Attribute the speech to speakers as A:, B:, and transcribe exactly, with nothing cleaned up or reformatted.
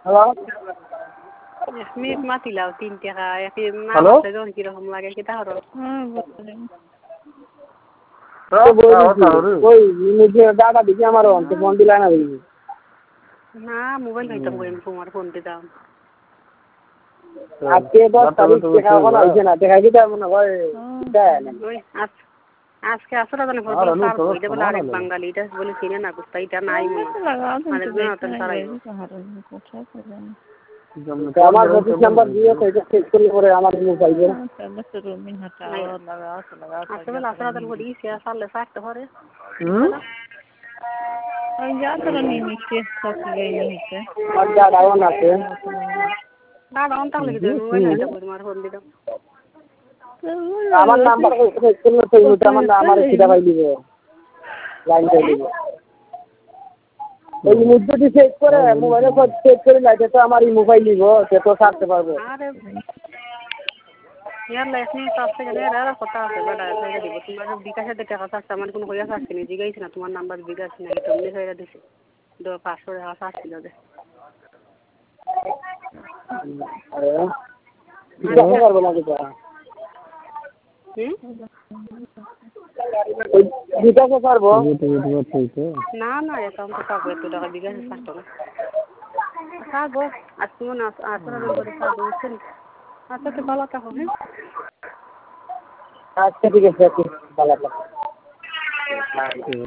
A: hello
B: এক minute মাতিলাও তিন টাকা এক না
A: হ্যালো
B: মাতলে যখন কিরকম লাগে কিতা হরো
A: ওই নিজে দাদা দিকে আমার অন্ত ফোন দিলা না দিবি
B: না মোবাইল হইতাম কই তোমার ফোন দিতাম
A: আজকে দশ তারিখ দেখা এখন আইছে না দেখা কি তার মনে হয়
B: ওই আজ আজকে আসরা জানে ফোন সার কইতে বলে আরেক বাঙালি এটা বলে চিনে না বুঝতা এটা নাই মানে না তো সারাই
A: আমার পঁচিশ নাম্বার দিয়ে সেটা চেক করে পরে আমার মোবাইল এর
B: আসলে আসরা জানে বলি সে সারলে সারতে পারে
A: হুম
C: ওই যা তো নিমিতে সব গই নিতে
A: আর যা ডাউন আছে
B: দাদা অন তাহলে কি মোবাইল হইতাম তোমার ফোন দিতাম
A: আমার নাম্বার চেক করলে সেই মতো আমার আমার সেটা পাই দিব লাইন করে দিব এই মুদ্রাটি চেক করে মোবাইলে চেক করে লাইতে তো আমার এই মোবাইল নিব সে তো ছাড়তে পারবো
B: আরে ইয়ার লাইসেন্স পাস থেকে রে আর কথা আছে বড় আছে দিব তোমার বিকাশে টাকা আছে আমার কোনো হইয়া আসছে না জিগাইছ না তোমার নাম্বার বিকাশ নাই তুমি কইরা দিছি দো পাঁচশো টাকা আসছিল দে
A: আরে বিকাশে করব না কি
B: হুম
A: বিকাশে করব
B: না না অ্যাকাউন্টে পাবো এত টাকা বিকাশে থাকতো না থাকবো আর তুমি না আসলে করে থাকবো বুঝছেন আচ্ছা তো ভালো থাকো হ্যাঁ
A: আচ্ছা ঠিক আছে ভালো থাকো